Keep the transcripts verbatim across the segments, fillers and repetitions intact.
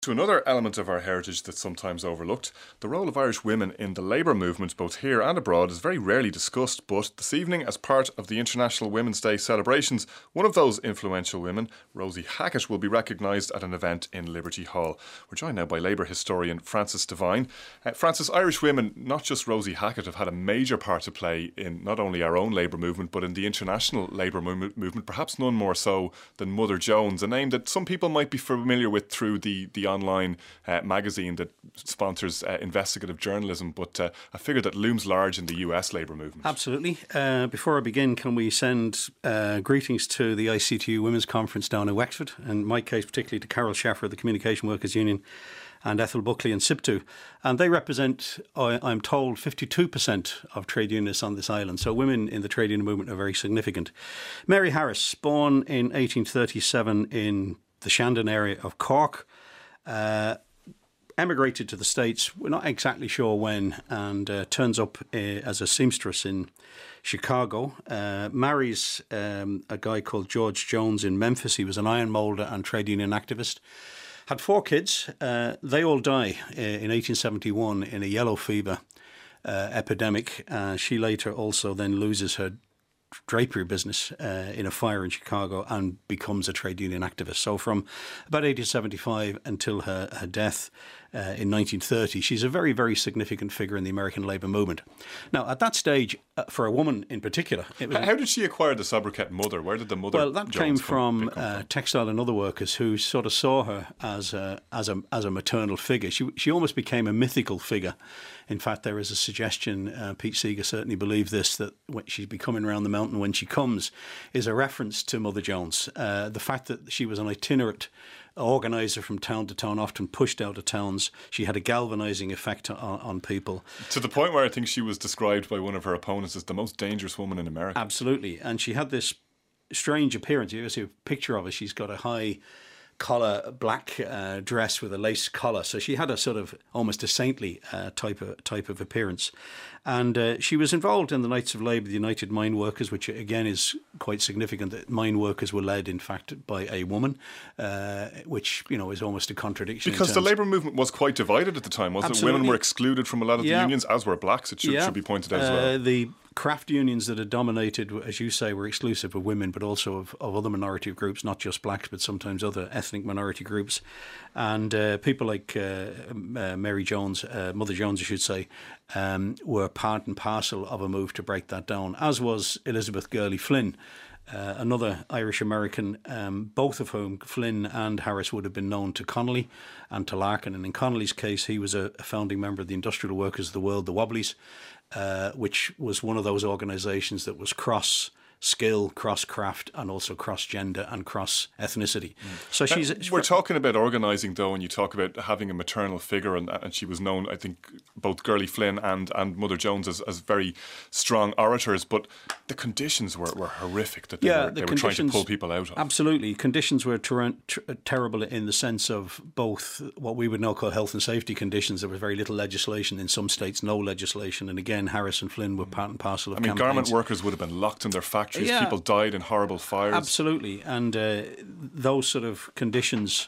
To another element of our heritage that's sometimes overlooked, the role of Irish women in the labour movement, both here and abroad, is very rarely discussed. But this evening, as part of the International Women's Day celebrations, one of those influential women, Rosie Hackett, will be recognised at an event in Liberty Hall. We're joined now by labour historian Frances Devine. Uh, Frances, Irish women, not just Rosie Hackett, have had a major part to play in not only our own labour movement, but in the international labour mo- movement, perhaps none more so than Mother Jones, a name that some people might be familiar with through the, the online uh, magazine that sponsors uh, investigative journalism, but uh, a figure that looms large in the U S labour movement. Absolutely. Uh, before I begin, can we send uh, greetings to the I C T U Women's Conference down in Wexford, and in my case particularly to Carol Sheffer of the Communication Workers Union and Ethel Buckley and SIPTU. And they represent, I, I'm told, fifty-two percent of trade unionists on this island. So women in the trade union movement are very significant. Mary Harris, born in eighteen thirty-seven in the Shandon area of Cork, Uh, emigrated to the States, we're not exactly sure when, and uh, turns up uh, as a seamstress in Chicago, uh, marries um, a guy called George Jones in Memphis. He was an iron moulder and trade union activist. Had four kids. Uh, they all die uh, in eighteen seventy-one in a yellow fever uh, epidemic. Uh, she later also then loses her drapery business uh, in a fire in Chicago and becomes a trade union activist. So from about eighteen seventy-five until her, her death uh, in nineteen thirty, she's a very, very significant figure in the American labour movement. Now, at that stage, uh, for a woman in particular... It was, How did she acquire the sobriquet Mother? Where did the Mother Well, that Jones came come, from come uh, from? textile and other workers who sort of saw her as a, as a, as a maternal figure. She, she almost became a mythical figure. In fact, there is a suggestion, uh, Pete Seeger certainly believed this, that when she's be coming around the mountain when she comes is a reference to Mother Jones. Uh, the fact that she was an itinerant organiser from town to town, often pushed out of towns. She had a galvanising effect on, on people. To the point where I think she was described by one of her opponents as the most dangerous woman in America. Absolutely. And she had this strange appearance. You see a picture of her. She's got a high collar black uh, dress with a lace collar, so she had a sort of almost a saintly uh, type of type of appearance, and uh, she was involved in the Knights of Labour, the United Mine Workers, which again is quite significant. That mine workers were led, in fact, by a woman, uh, which you know is almost a contradiction because the labour movement was quite divided at the time, wasn't Absolutely. it? Women were excluded from a lot of Yeah. the unions, as were blacks. It should, yeah. should be pointed out as uh, well. The craft unions that had dominated, as you say, were exclusive of women, but also of, of other minority groups, not just blacks, but sometimes other ethnic minority groups. And uh, people like uh, uh, Mary Jones, uh, Mother Jones, I should say, um, were part and parcel of a move to break that down, as was Elizabeth Gurley Flynn, uh, another Irish-American, um, both of whom, Flynn and Harris, would have been known to Connolly and to Larkin. And in Connolly's case, he was a, a founding member of the Industrial Workers of the World, the Wobblies, Uh, which was one of those organisations that was cross-skill, cross-craft, and also cross-gender and cross-ethnicity. Mm. So she's... Uh, we're talking about organising, though, and you talk about having a maternal figure, and, and she was known, I think, both Gurley Flynn and, and Mother Jones as, as very strong orators, but the conditions were, were horrific that they, yeah, were, the they were trying to pull people out of. Absolutely. Conditions were ter- ter- terrible in the sense of both what we would now call health and safety conditions. There was very little legislation in some states, no legislation, and again, Harris and Flynn were part and parcel of I mean, campaigns. garment workers would have been locked in their factories. Yeah. People died in horrible fires. Absolutely. And uh, those sort of conditions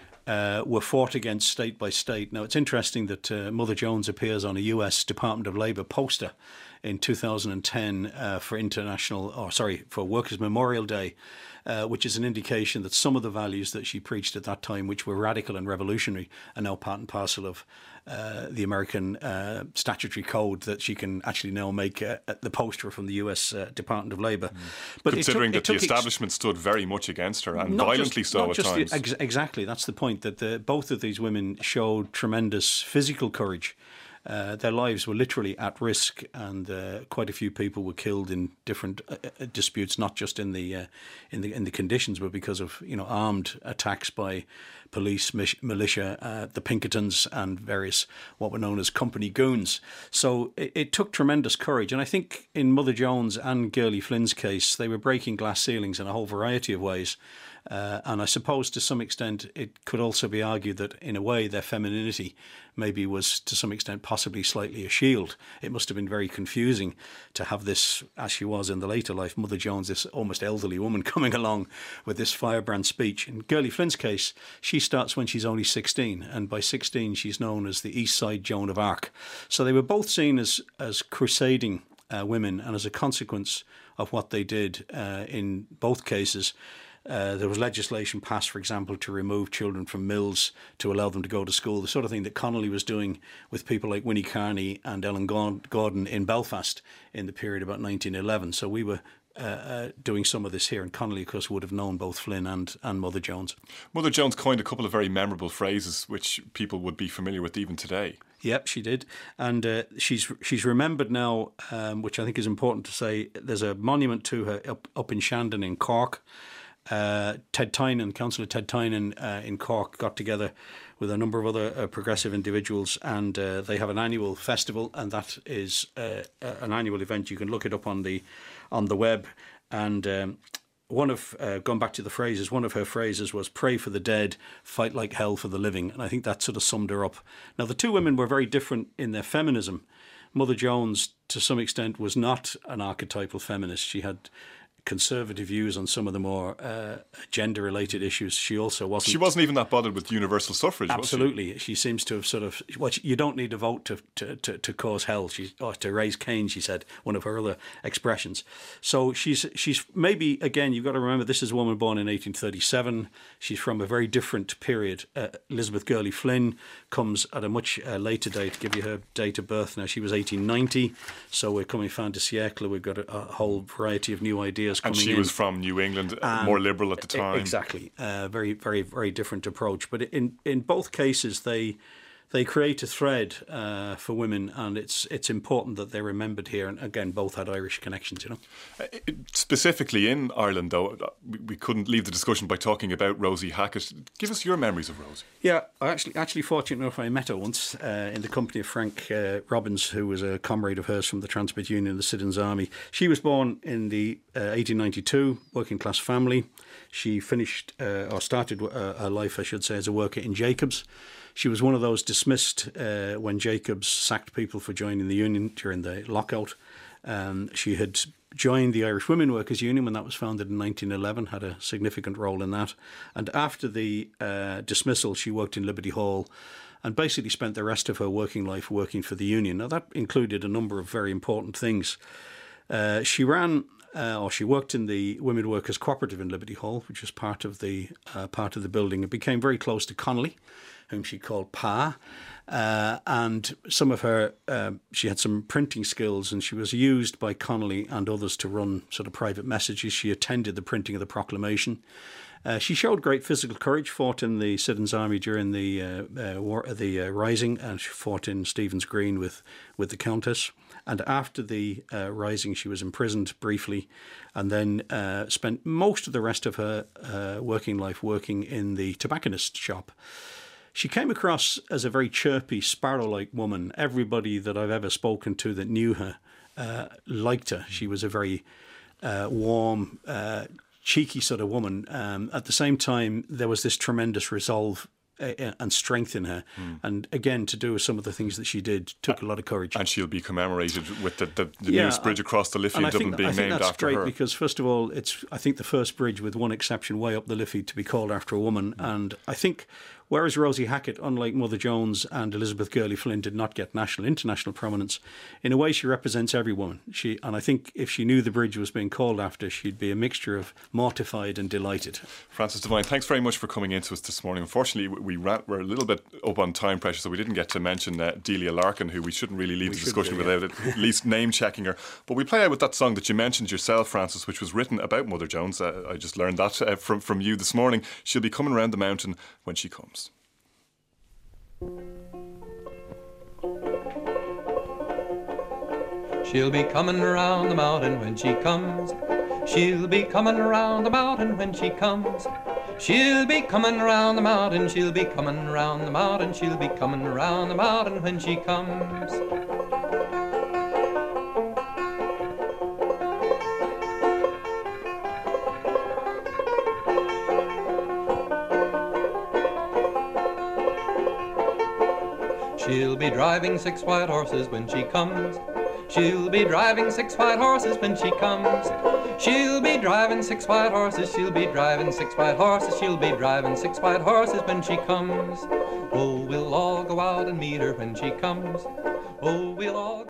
uh, were fought against state by state. Now, it's interesting that uh, Mother Jones appears on a U S Department of Labour poster in two thousand ten uh, for International, or sorry, for Workers' Memorial Day, uh, which is an indication that some of the values that she preached at that time, which were radical and revolutionary, are now part and parcel of uh, the American uh, statutory code that she can actually now make uh, the poster from the U S uh, Department of Labour. Mm. But considering it took, that it the took establishment stood very much against her, and not violently just, so not at just times. The, ex- exactly, that's the point, that the, both of these women showed tremendous physical courage. Uh, their lives were literally at risk, and uh, quite a few people were killed in different uh, uh, disputes, not just in the uh, in the in the conditions, but because of you know armed attacks by police, mich- militia, uh, the Pinkertons, and various what were known as company goons. So it, it took tremendous courage, and I think in Mother Jones and Gurley Flynn's case, they were breaking glass ceilings in a whole variety of ways. Uh, and I suppose to some extent it could also be argued that in a way their femininity maybe was to some extent possibly slightly a shield. It must have been very confusing to have this, as she was in the later life, Mother Jones, this almost elderly woman coming along with this firebrand speech. In Girlie Flynn's case, she starts when she's only sixteen, and by sixteen she's known as the East Side Joan of Arc. So they were both seen as, as crusading uh, women, and as a consequence of what they did uh, in both cases, Uh, there was legislation passed, for example, to remove children from mills to allow them to go to school, the sort of thing that Connolly was doing with people like Winnie Carney and Ellen Gordon in Belfast in the period about nineteen eleven. So we were uh, uh, doing some of this here, and Connolly, of course, would have known both Flynn and, and Mother Jones. Mother Jones coined a couple of very memorable phrases which people would be familiar with even today. Yep, she did, and uh, she's she's remembered now, um, which I think is important to say. There's a monument to her up, up in Shandon in Cork. Uh, Ted Tynan, Councillor Ted Tynan uh, in Cork, got together with a number of other uh, progressive individuals, and uh, they have an annual festival, and that is uh, an annual event. You can look it up on the on the web, and um, one of uh, going back to the phrases, one of her phrases was "Pray for the dead, fight like hell for the living," and I think that sort of summed her up. Now, the two women were very different in their feminism. Mother Jones, to some extent, was not an archetypal feminist. She had conservative views on some of the more uh, gender-related issues. She also wasn't. She wasn't even that bothered with universal suffrage. Absolutely, was she? she seems to have sort of. Well, you don't need a vote to to, to, to cause hell. She or to raise Cain. She said, one of her other expressions. So she's she's maybe again. You've got to remember, this is a woman born in eighteen thirty-seven. She's from a very different period. Uh, Elizabeth Girlie Flynn comes at a much uh, later date. To give you her date of birth now, she was eighteen ninety. So we're coming fin de siècle. We've got a, a whole variety of new ideas. And she in. was from New England, um, more liberal at the time. Exactly, uh, very, very, very different approach. But in in both cases, they they create a thread uh, for women, and it's it's important that they're remembered here. And again, both had Irish connections, you know. Uh, specifically in Ireland, though, we, we couldn't leave the discussion by talking about Rosie Hackett. Give us your memories of Rosie. Yeah, I actually, actually fortunate enough, I met her once uh, in the company of Frank uh, Robbins, who was a comrade of hers from the Transport Union and the Siddons Army. She was born in the uh, eighteen ninety-two, working class family. She finished uh, or started uh, her life, I should say, as a worker in Jacobs. She was one of those dismissed uh, when Jacobs sacked people for joining the union during the lockout. Um, she had joined the Irish Women Workers Union when that was founded in nineteen eleven, had a significant role in that. And after the uh, dismissal, she worked in Liberty Hall and basically spent the rest of her working life working for the union. Now, that included a number of very important things. Uh, she ran... Uh, or she worked in the Women Workers Cooperative in Liberty Hall, which was part of the uh, part of the building. It became very close to Connolly, whom she called Pa, uh, and some of her uh, she had some printing skills, and she was used by Connolly and others to run sort of private messages. She attended the printing of the proclamation. Uh, she showed great physical courage, fought in the Siddons Army during the uh, uh, war, the uh, Rising, and she fought in Stephen's Green with, with the Countess. And after the uh, Rising, she was imprisoned briefly, and then uh, spent most of the rest of her uh, working life working in the tobacconist shop. She came across as a very chirpy, sparrow-like woman. Everybody that I've ever spoken to that knew her uh, liked her. She was a very uh, warm, uh, cheeky sort of woman. Um, at the same time, there was this tremendous resolve uh, and strength in her. Mm. And again, to do some of the things that she did took a lot of courage. And she'll be commemorated with the, the, the yeah, newest bridge across the Liffey in Dublin think, being I think named that's after great her. Because first of all, it's I think the first bridge, with one exception, way up the Liffey to be called after a woman. Mm. And I think whereas Rosie Hackett, unlike Mother Jones and Elizabeth Girlie Flynn, did not get national, international prominence, in a way she represents every woman. She, and I think if she knew the bridge was being called after, she'd be a mixture of mortified and delighted. Francis Devine, thanks very much for coming into us this morning. Unfortunately, we ran, we're a little bit up on time pressure, so we didn't get to mention uh, Delia Larkin, who we shouldn't really leave we the discussion do, without yeah. at least name-checking her. But we play out with that song that you mentioned yourself, Francis, which was written about Mother Jones. Uh, I just learned that uh, from, from you this morning. She'll be coming around the mountain when she comes. She'll be coming around the mountain when she comes. She'll be coming around the mountain when she comes. She'll be coming around the mountain. She'll be coming around the mountain. She'll be coming around the mountain when she comes. She'll be driving six white horses when she comes. She'll be driving six white horses when she comes. She'll be driving six white horses. She'll be driving six white horses. She'll be driving six white horses when she comes. Oh, we'll all go out and meet her when she comes. Oh, we'll all